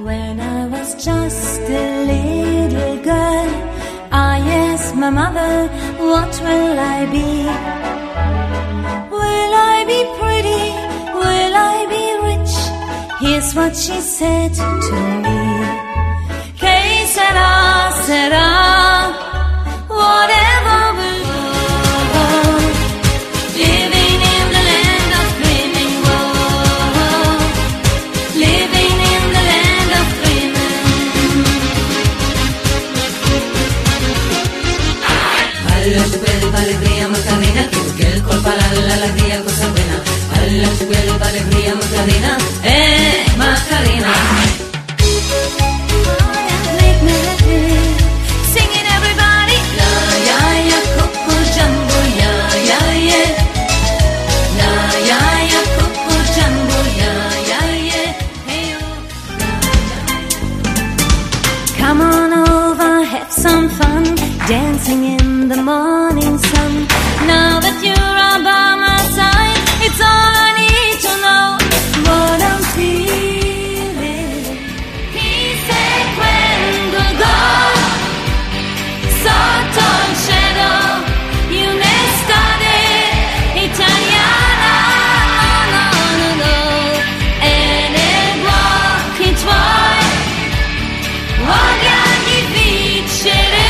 When I was just a little girl, I asked my mother, what will I be? Will I be pretty? Will I be rich? Here's what she said to me. Que sera, sera, whatever will go. Living in the land of dreaming, whoa. Living in the land of dreaming. Alla tu quella alegría Macarena, que el cuerpo para la alegría cosa buena. Alla tu quella alegría Macarena, Macarena. Singing everybody, la ya ya coco jumbo, ya ya yeah, la ya ya coco jumbo, ya ya yeah, hey oh. Come on over, have some fun, dancing in the morning sun. Now that you're all by my side, it's all I need to know what I'm feeling. He said when we'll go sotto il cielo, un'estate italiana, no, no, no, e nei occhi tuoi voglia di vincere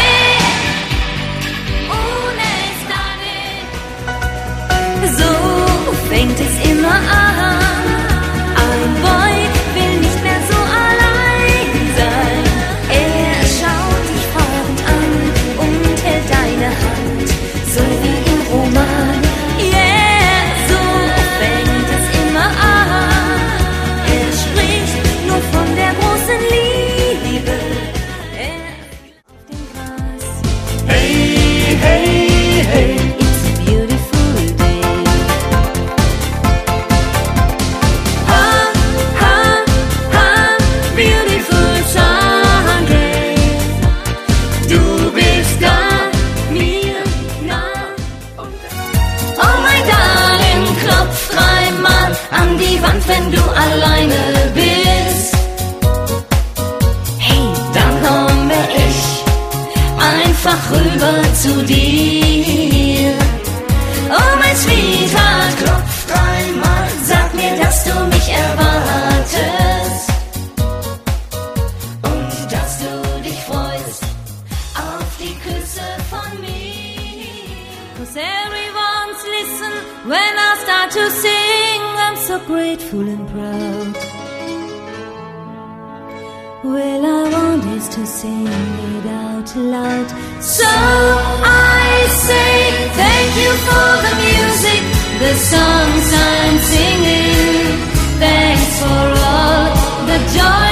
un'estate. So fängt es immer an. Ein Boy will nicht mehr so allein sein. Er schaut dich fragend an und hält deine Hand, so wie im Roman. Yeah, so fängt es immer an. Er spricht nur von der großen Liebe. Er auf dem Gras. Hey, hey, hey. It's a beautiful day. Ha, ha, ha, beautiful Sunday. Du bist da, mir nah. Oh my darling, klopf dreimal an die Wand, wenn du alleine bist. Hey, dann komme ich einfach rüber zu dir. Oh mein Sweetheart, klopf dreimal, sag mir, dass du mich erwartest und dass du dich freust auf die Küsse von mir. 'Cause everyone's listen when I start to sing. I'm so grateful and proud. Well, I want is to sing it out loud. So I say thank you for the music, the songs I'm singing. Thanks for all the joy